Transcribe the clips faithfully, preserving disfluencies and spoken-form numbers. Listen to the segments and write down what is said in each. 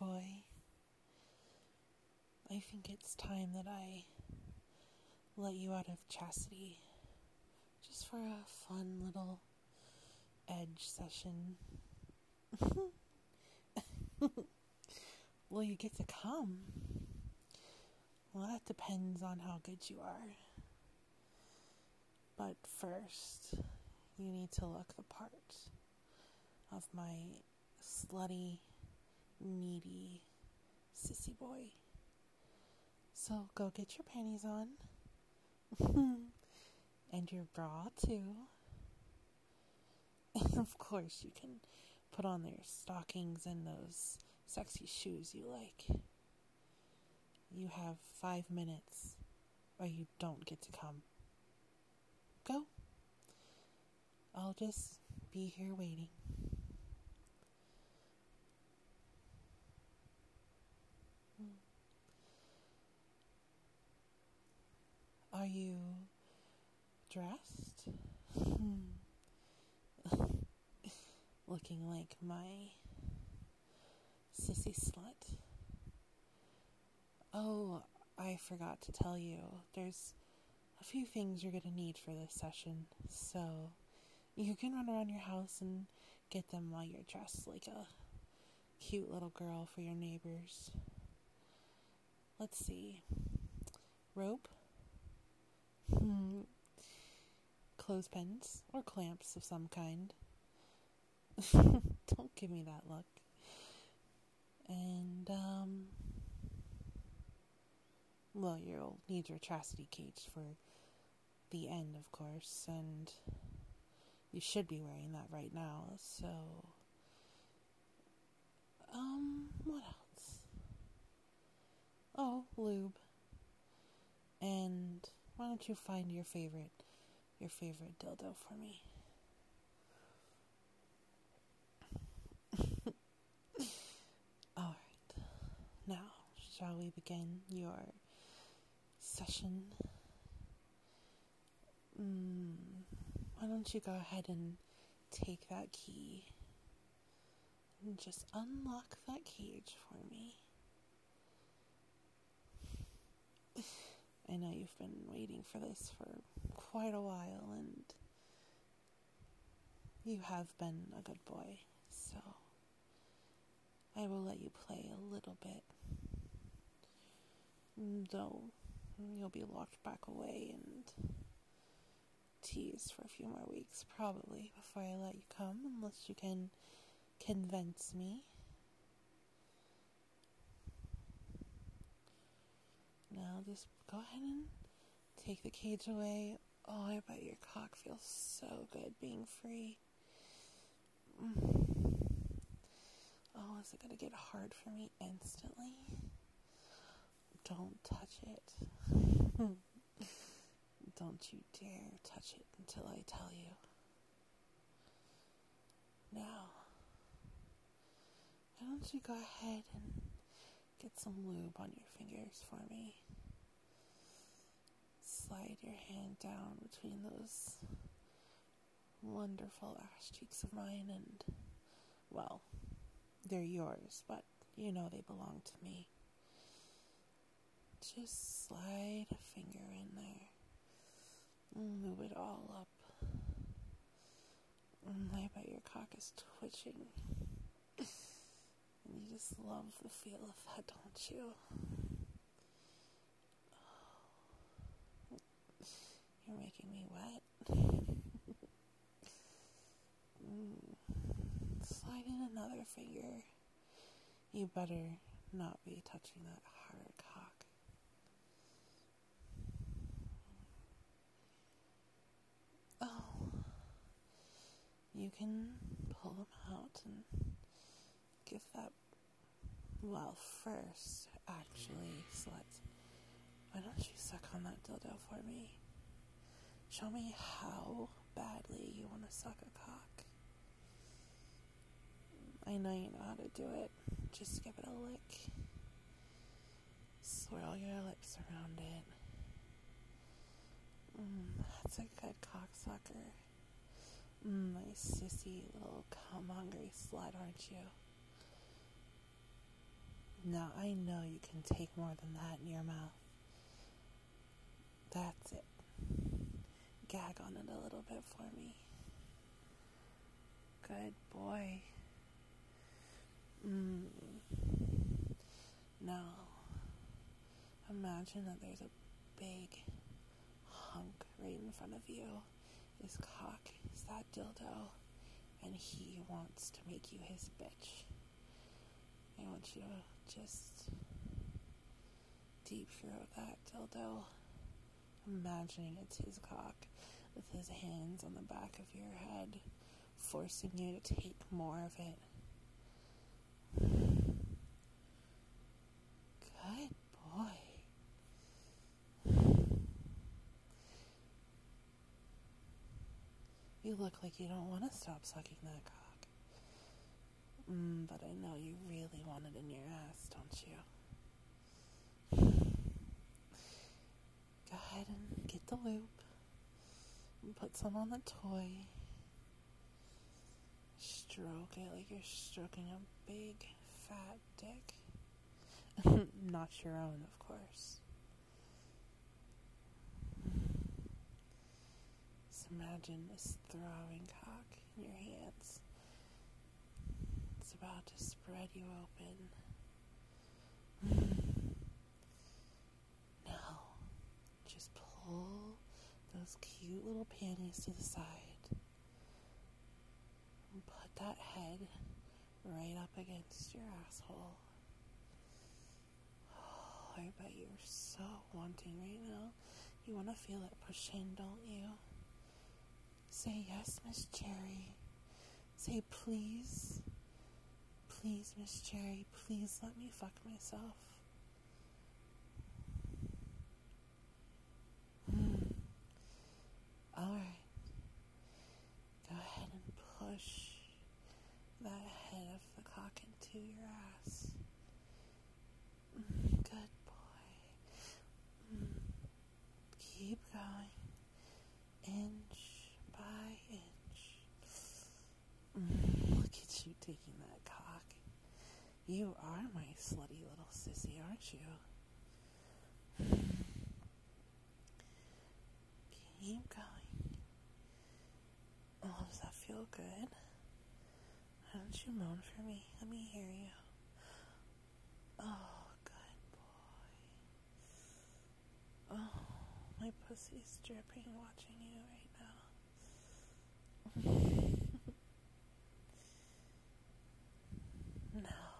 boy. I think it's time that I let you out of chastity, just for a fun little edge session. Well, you get to come. Well, that depends on how good you are. But first, you need to look the part of my slutty, needy, sissy boy. So go get your panties on. And your bra, too. And of course, you can put on your stockings and those sexy shoes you like. You have five minutes, or you don't get to come. Go. I'll just be here waiting. Are you dressed? Looking like my sissy slut? Oh, I forgot to tell you. There's a few things you're going to need for this session. So you can run around your house and get them while you're dressed like a cute little girl for your neighbors. Let's see. Rope. Hmm. Clothespins or clamps of some kind. Don't give me that look. And, um, well, you'll need your chastity cage for the end, of course, and you should be wearing that right now, so, um, what else? Oh, lube. And why don't you find your favorite, your favorite dildo for me? Alright, now, shall we begin your session? Mm, why don't you go ahead and take that key and just unlock that cage for me? I know you've been waiting for this for quite a while, and you have been a good boy, so I will let you play a little bit. Though you'll be locked back away and teased for a few more weeks, probably, before I let you come, unless you can convince me. Now just go ahead and take the cage away. Oh, I bet your cock feels so good being free. Mm. Oh, is it gonna get hard for me instantly? Don't touch it. Don't you dare touch it until I tell you. Now, why don't you go ahead and get some lube on your fingers for me. Slide your hand down between those wonderful ass cheeks of mine and, well, they're yours, but you know they belong to me. Just slide a finger in there. Move it all up. I bet your cock is twitching. And you just love the feel of that, don't you? Oh, you're making me wet. mm. Slide in another finger. You better not be touching that hard cock. Oh, you can pull them out and give that, well, first, actually, slut, why don't you suck on that dildo for me? Show me how badly you want to suck a cock. I know you know how to do it. Just give it a lick. Swirl your lips around it. Mm, that's a good cocksucker. Mm, my sissy little cum-hungry slut, aren't you? Now I know you can take more than that in your mouth. That's it. Gag on it a little bit for me. Good boy. Mm. Now, imagine that there's a big hunk right in front of you. His cock is that dildo, and he wants to make you his bitch. I want you to just deep throat that dildo, imagining it's his cock with his hands on the back of your head, forcing you to take more of it. Good boy. You look like you don't want to stop sucking that cock. Mm, but I know you really want it in your ass, don't you? Go ahead and get the loop and put some on the toy. Stroke it like you're stroking a big, fat dick. Not your own, of course. Just imagine this throbbing cock in your hands. It's about to spread you open. Now, just pull those cute little panties to the side. And put that head right up against your asshole. Oh, I bet you're so wanting right now. You want to feel it push in, don't you? Say yes, Miss Cherry. Say please. Please, Miss Cherry, please let me fuck myself. Hmm. Alright. Go ahead and push that head of the cock into your ass. Mm, good boy. Mm. Keep going. Inch by inch. Mm. Look at you taking that cock. You are my slutty little sissy, aren't you? Keep going. Oh, does that feel good? Why don't you moan for me? Let me hear you. Oh, good boy. Oh, my pussy's dripping watching you right now. Now,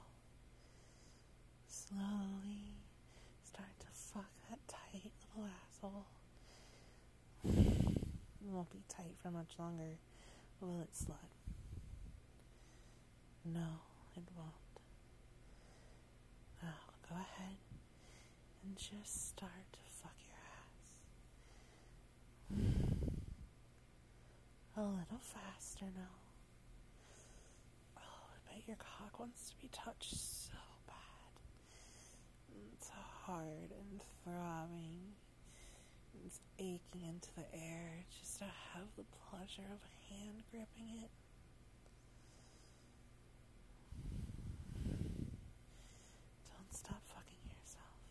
slowly start to fuck that tight little asshole. It won't be tight for much longer, will it, slut? No, it won't. Now, go ahead and just start to fuck your ass. A little faster now. Oh, I bet your cock wants to be touched so bad. It's hard and throbbing. It's aching into the air just to have the pleasure of a hand gripping it. Don't stop fucking yourself.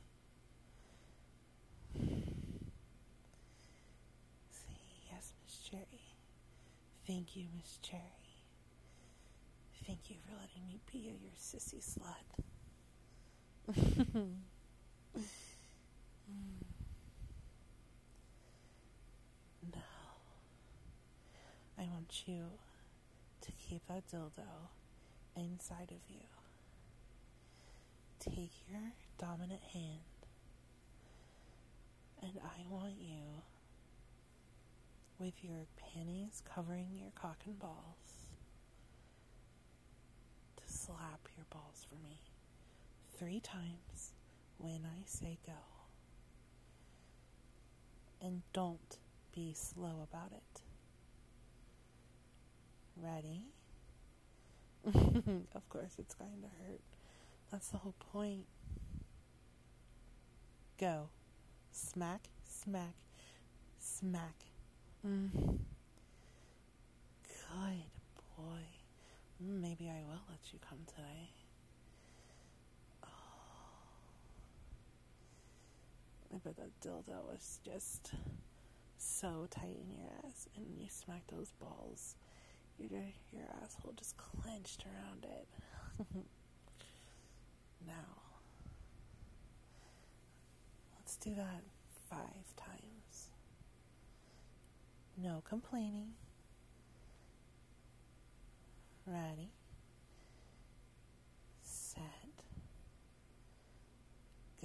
Say yes, Miss Cherry. Thank you, Miss Cherry. Thank you for letting me be your sissy slut. Now, I want you to keep that dildo inside of you. Take your dominant hand, and I want you, with your panties covering your cock and balls, to slap your balls for me three times when I say go. And don't be slow about it. Ready? Of course it's going to hurt. That's the whole point. Go. Smack, smack, smack. Mm. Good boy. Maybe I will let you come today. Oh, bet that dildo was just so tight in your ass, and when you smack those balls, your your asshole just clenched around it. Now, let's do that five times. No complaining. Ready, set, go.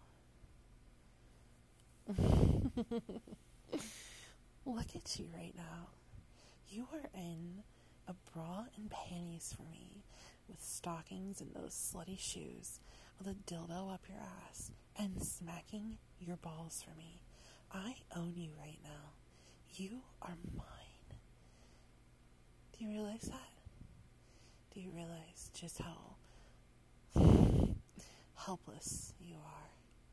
Look at you right now. You are in a bra and panties for me, with stockings and those slutty shoes, with a dildo up your ass, and smacking your balls for me. I own you right now. You are mine. Do you realize that? Do you realize just how helpless you are?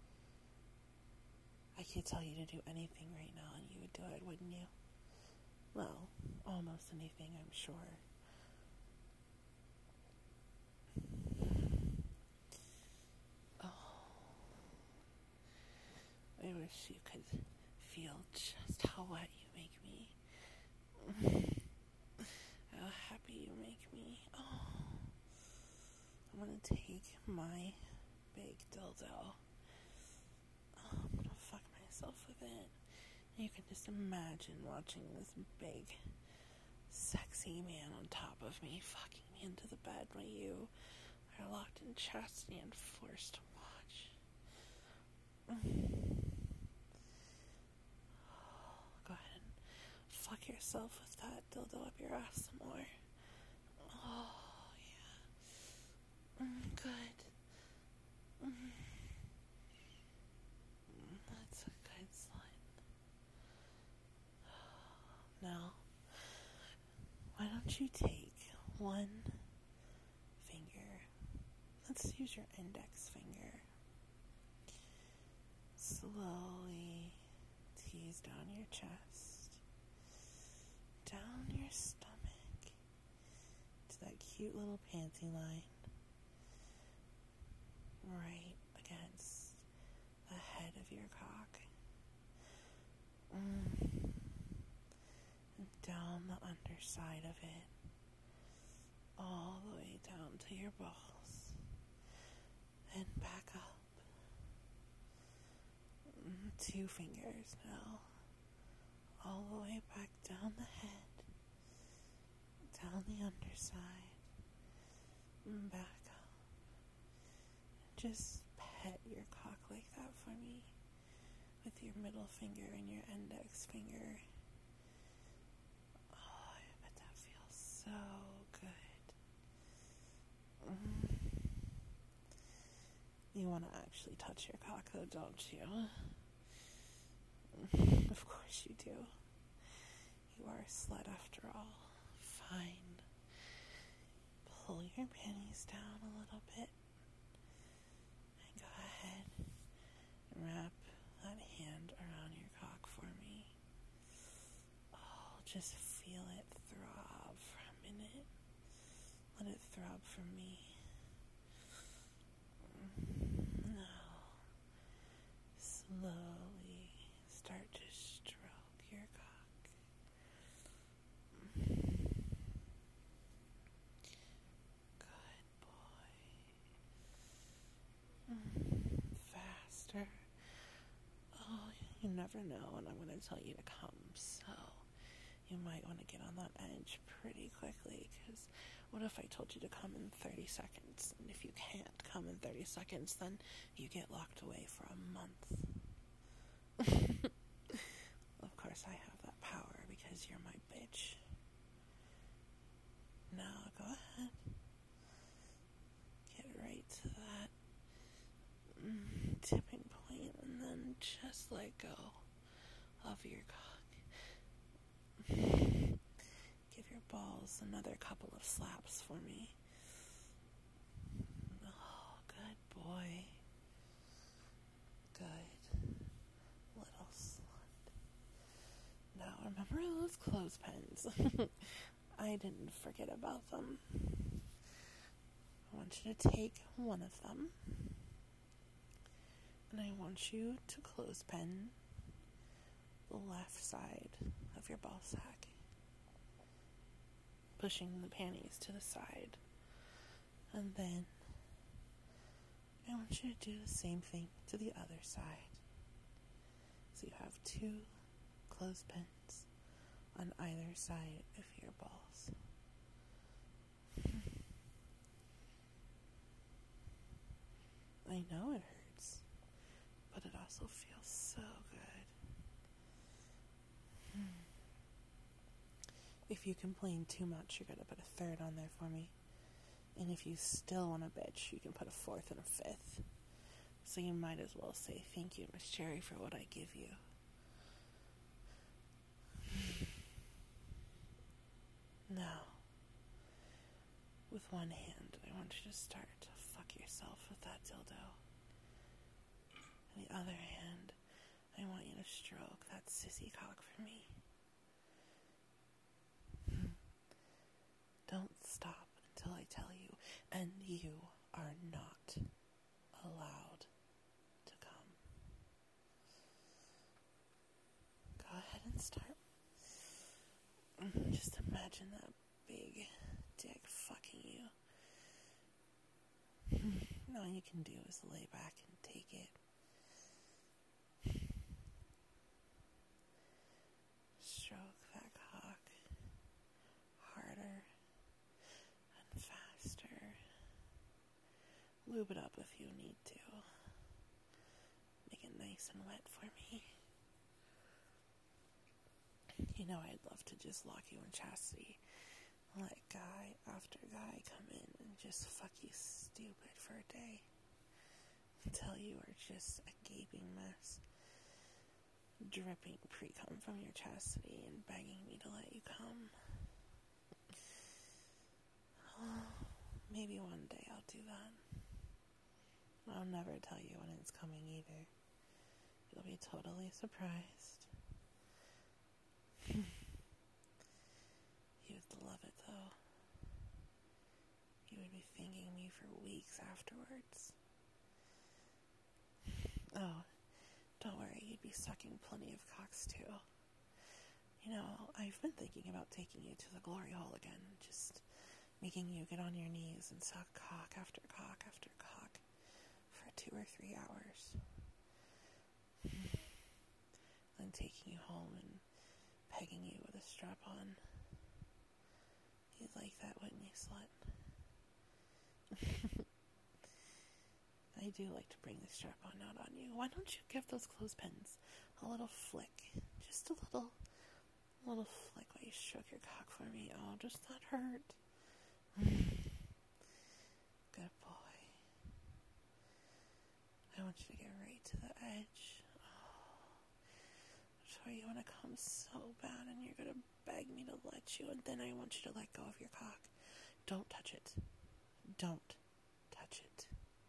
I could tell you to do anything right now and you would do it, wouldn't you? Well, almost anything, I'm sure. Oh, I wish you could feel just how wet you make me. How happy you make me. Oh, I'm gonna take my big dildo. Oh, I'm gonna fuck myself with it. You can just imagine watching this big, sexy man on top of me fucking me into the bed while you are locked in chastity and forced to watch. Go ahead and fuck yourself with that dildo up your ass some more. Oh, yeah. Mm, good. Mm. That's a good slut. Now, why don't you take one finger, let's use your index finger, slowly tease down your chest, down your stomach, to that cute little panty line, right against the head of your cock, mm. and down the underside of it, all the way down to your balls, and back up. Mm, two fingers now, all the way back down the head, down the underside, and back up. Just pet your cock like that for me, with your middle finger and your index finger. Oh, I bet that feels so good. Mm. You want to actually touch your cock though, don't you? Of course you do. You are a slut after all. Fine. Pull your panties down a little bit. And go ahead and wrap that hand around your cock for me. Oh, just feel it throb for a minute. Let it throb for me. Now, slowly start to stroke your cock. Good boy. Faster. Oh, you never know when I'm going to tell you to come, so you might want to get on that edge pretty quickly, because what if I told you to come in thirty seconds? And if you can't come in thirty seconds, then you get locked away for a month. Of course I have that power because you're my bitch. Now go ahead. Get right to that mm, tipping point, and then just let go of your cock. Give your balls another couple of slaps for me. Oh, good boy. Good little slut. Now remember those clothespins. I didn't forget about them. I want you to take one of them, And I want you to clothespin the left side of your ball sack, pushing the panties to the side. And then I want you to do the same thing to the other side. So you have two clothespins on either side of your balls. I know it hurts, but it also feels so good. If you complain too much, you're going to put a third on there for me. And if you still want a bitch, you can put a fourth and a fifth. So you might as well say thank you, Miss Cherry, for what I give you. Now, with one hand, I want you to start to fuck yourself with that dildo. And the other hand, I want you to stroke that sissy cock for me. Don't stop until I tell you, and you are not allowed to come. Go ahead and start. Just imagine that big dick fucking you. All you can do is lay back and take it. Stroke that cock harder and faster. Lube it up if you need to. Make it nice and wet for me. You know I'd love to just lock you in chastity. Let guy after guy come in and just fuck you stupid for a day. Until you are just a gaping mess. Dripping pre-cum from your chastity and begging me to let you come. Oh, maybe one day I'll do that. I'll never tell you when it's coming either. You'll be totally surprised. You would love it though. You would be thanking me for weeks afterwards. Oh, don't worry, you'd be sucking plenty of cocks too. You know, I've been thinking about taking you to the glory hole again, just making you get on your knees and suck cock after cock after cock for two or three hours. Then taking you home and pegging you with a strap-on. You'd like that, wouldn't you, slut? I do like to bring the strap-on out on you. Why don't you give those clothespins a little flick? Just a little, little flick while you stroke your cock for me. Oh, does that hurt? Good boy. I want you to get right to the edge. Where you want to come so bad and you're going to beg me to let you, and then I want you to let go of your cock. Don't touch it. Don't touch it.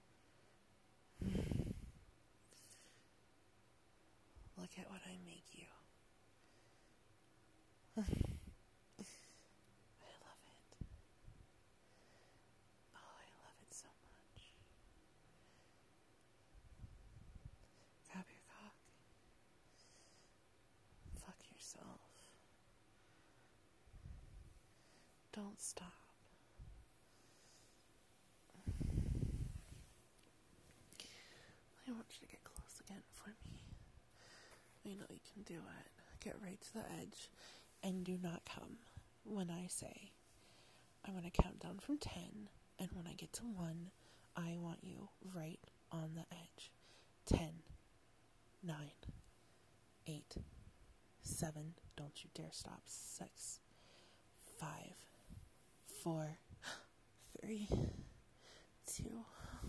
Look at what I make you. I love it. Oh, I love it so much. Grab your cock. Fuck yourself. Don't stop. I want you to get close again for me. I know you can do it. Get right to the edge and do not come when I say. I'm going to count down from ten, and when I get to one, I want you right on the edge. Ten, nine, eight, seven, don't you dare stop. Six, five, four, three, two,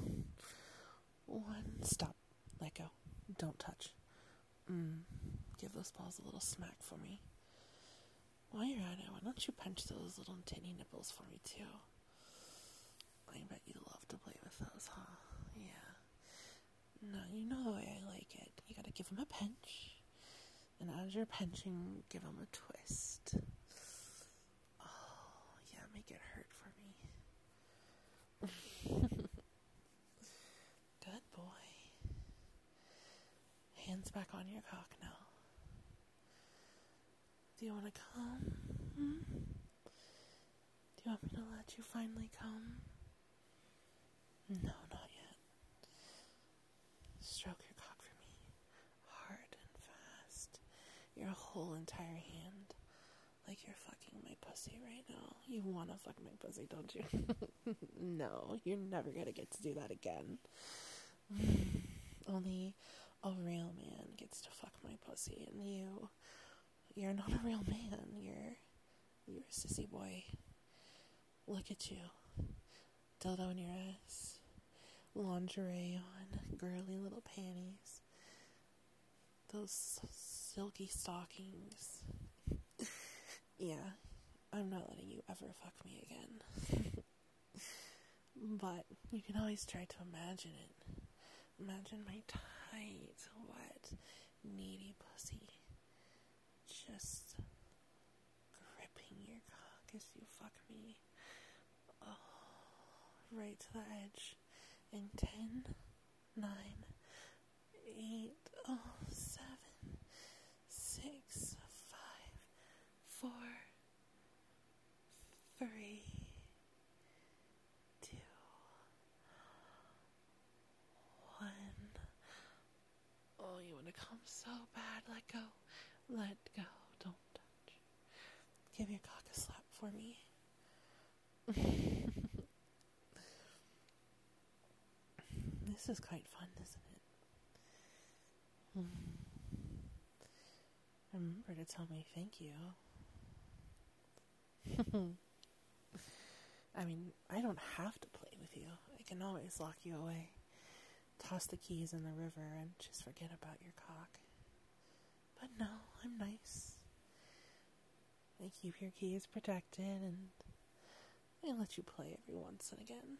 one. Stop. Let go. Don't touch. Mm. Give those balls a little smack for me. While you're at it, why don't you punch those little tiny nipples for me too? I bet you love to play with those, huh? Yeah. No, you know the way I like it. You gotta give them a pinch. And as you're pinching, give them a twist. Oh, yeah, make it hurt for me. Good boy. back on your cock now. Do you want to come? Hmm? Do you want me to let you finally come? No, not yet. Stroke your cock for me. Hard and fast. Your whole entire hand. Like you're fucking my pussy right now. You want to fuck my pussy, don't you? No, you're never going to get to do that again. Only a real man gets to fuck my pussy, and you, you're not a real man. You're, you're a sissy boy. Look at you. Dildo in your ass. Lingerie on. Girly little panties. Those silky stockings. Yeah, I'm not letting you ever fuck me again. But you can always try to imagine it. Imagine my tight, wet, needy pussy just gripping your cock as you fuck me. Oh, right to the edge. In ten, nine, eight, oh, seven, six, five, four, three, two, one. Oh, you want to come so bad. Let go. Let go. Don't touch. Give your cock a slap for me. This is quite fun, isn't it? Remember to tell me thank you. I mean, I don't have to play with you. I can always lock you away. Toss the keys in the river and just forget about your cock. But no, I'm nice. I keep your keys protected and I let you play every once and again.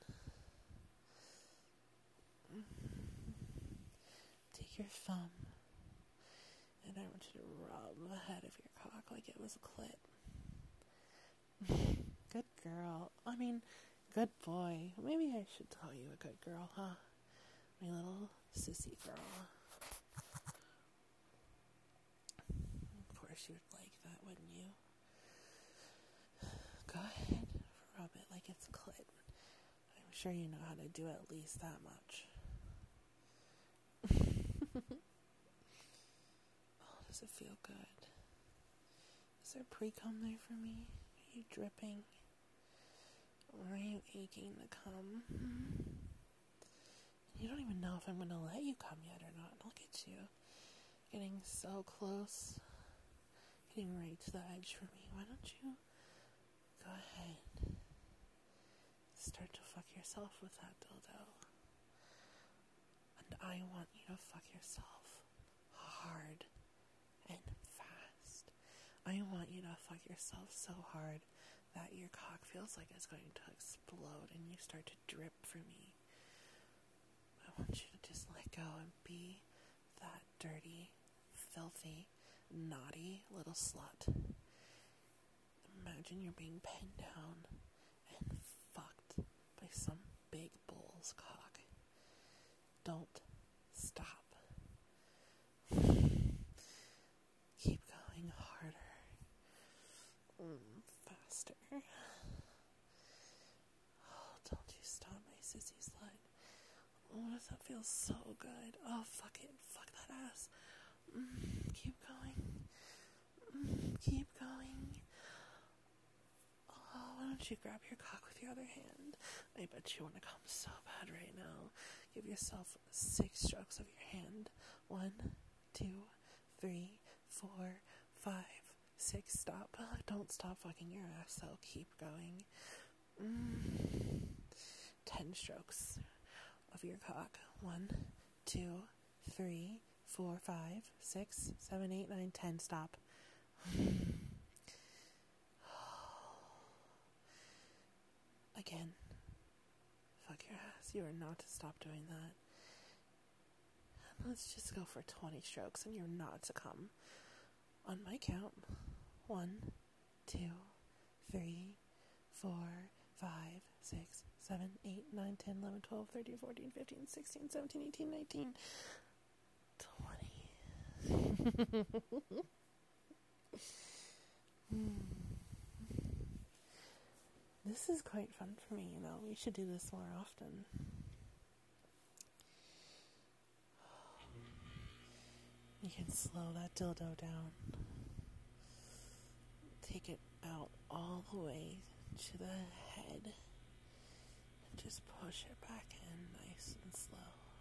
Take your thumb and I want you to rub the head of your cock like it was a clit. Good girl. I mean, good boy. Maybe I should call you a good girl, huh? My little sissy girl. Of course you would like that, wouldn't you? Go ahead. Rub it like it's a clit. I'm sure you know how to do at least that much. Oh, does it feel good? Is there pre-cum there for me? Are you dripping? Or are you aching to come? You don't even know if I'm going to let you come yet or not. Look at you. Getting so close. Getting right to the edge for me. Why don't you go ahead. Start to fuck yourself with that dildo. And I want you to fuck yourself hard and fast. I want you to fuck yourself so hard that your cock feels like it's going to explode and you start to drip for me. I want you to just let go and be that dirty, filthy, naughty little slut. Imagine you're being pinned down and fucked by some big bull's cock. Don't stop. Keep going harder. Mm, faster. Oh, don't you stop, my sissy slut. Oh, does that feel so good? Oh, fuck it. Fuck that ass. Mm, keep going. Mm, keep going. Oh, why don't you grab your cock with your other hand? I bet you want to come so bad right now. Give yourself six strokes of your hand. One, two, three, four, five, six. Stop. Don't stop fucking your ass, though. Keep going. Mm. Ten strokes of your cock. One, two, three, four, five, six, seven, eight, nine, ten. Stop. Again. Fuck your ass. You are not to stop doing that. Let's just go for twenty strokes and you're not to come. On my count. One, two, three, four, five, six, seven, eight, nine, ten, eleven, twelve, thirteen, fourteen, fifteen, sixteen, seventeen, eighteen, nineteen, twenty. This is quite fun for me, you know. We should do this more often. You can slow that dildo down. Take it out all the way to the head. And just push it back in nice and slow.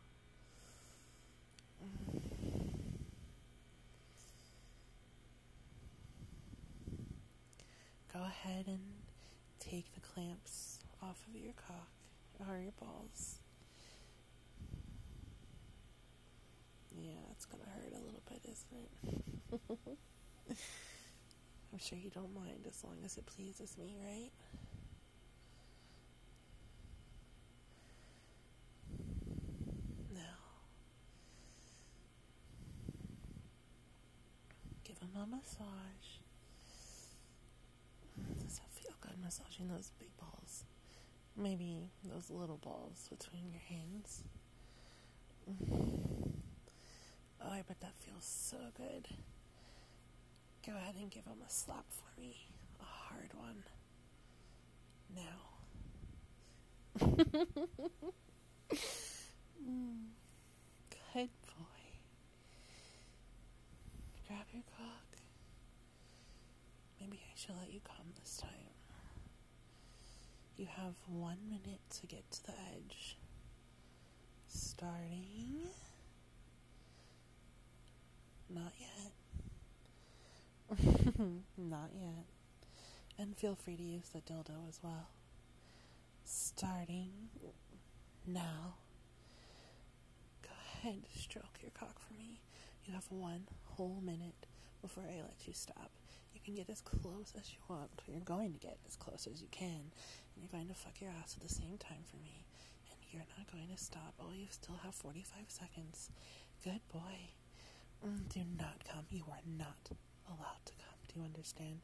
Go ahead and take the clamps off of your cock or your balls. Yeah, it's gonna hurt a little bit, isn't it? I'm sure you don't mind as long as it pleases me, right? Now, give him a massage. Does that feel good, massaging those big balls? Maybe those little balls between your hands. Oh, I bet that feels so good. Go ahead and give him a slap for me. A hard one. Now. Good boy. Grab your cock. Maybe I should let you come this time. You have one minute to get to the edge. Starting. Not yet. Not yet. And feel free to use the dildo as well. Starting now. Go ahead, stroke your cock for me. You have one whole minute before I let you stop. You can get as close as you want. You're going to get as close as you can. And you're going to fuck your ass at the same time for me. And you're not going to stop. Oh, you still have forty-five seconds. Good boy. Mm, do not come. You are not allowed to come. Do you understand?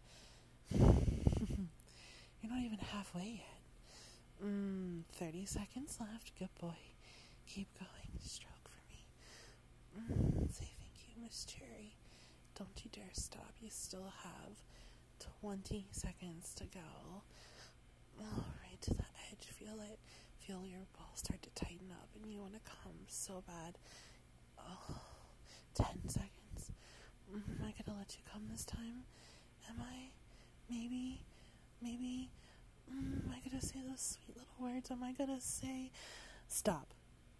You're not even halfway yet. Mm, thirty seconds left. Good boy. Keep going. Stroke for me. Mm, say thank you, Miss Cherry. Don't you dare stop. You still have twenty seconds to go. Oh, right to the edge. Feel it. Feel your balls start to tighten up and you want to come so bad. Oh, ten seconds. Mm, am I going to let you come this time? Am I? Maybe? Maybe? Mm, am I going to say those sweet little words? Am I going to say, stop?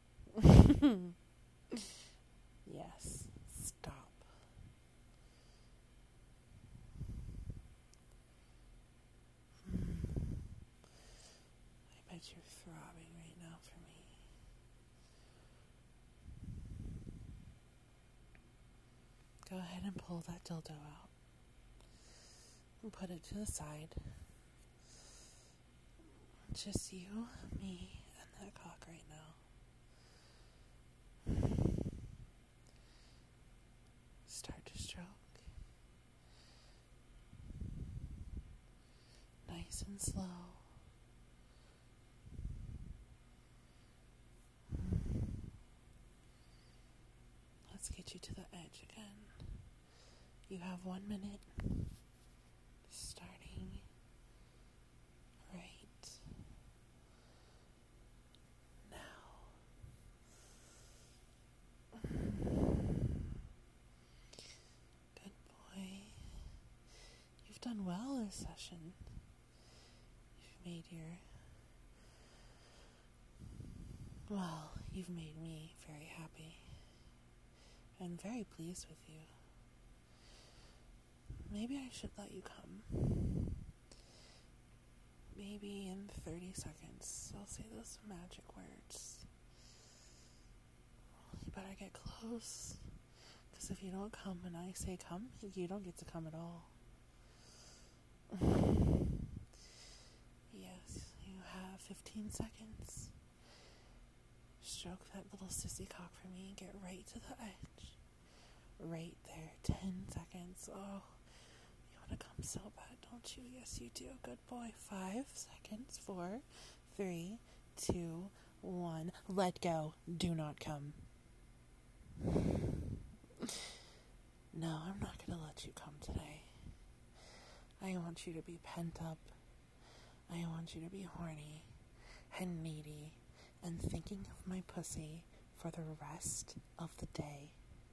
Yes, stop. I bet you're throbbing right now for me. Go ahead and pull that dildo out and put it to the side. Just you, me, and that cock right now. Start to stroke. Nice and slow. Let's get you to the edge again. You have one minute. Starting right now. Good boy. You've done well this session. You've made your... Well, you've made me very happy. I'm very pleased with you. Maybe I should let you come. Maybe in thirty seconds, I'll say those magic words. You better get close. Because if you don't come when I say come, you don't get to come at all. Yes, you have fifteen seconds. Stroke that little sissy cock for me. Get right to the edge. Right there. Ten seconds. Oh, you want to come so bad, don't you? Yes, you do. Good boy. Five seconds. Four, three, two, one. Let go. Do not come. No, I'm not going to let you come today. I want you to be pent up. I want you to be horny and needy and thinking of my pussy for the rest of the day.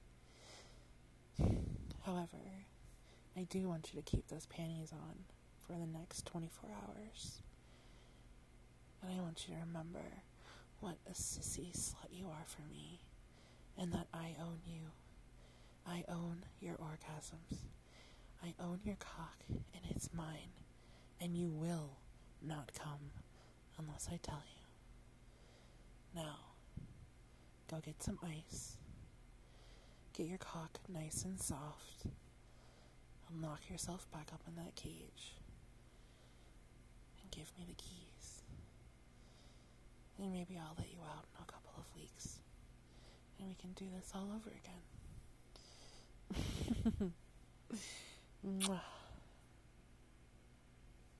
However, I do want you to keep those panties on for the next twenty-four hours. And I want you to remember what a sissy slut you are for me, and that I own you. I own your orgasms. I own your cock, and it's mine. And you will not come unless I tell you. Now, go get some ice. Get your cock nice and soft. And lock yourself back up in that cage. And give me the keys. And maybe I'll let you out in a couple of weeks. And we can do this all over again. Mwah.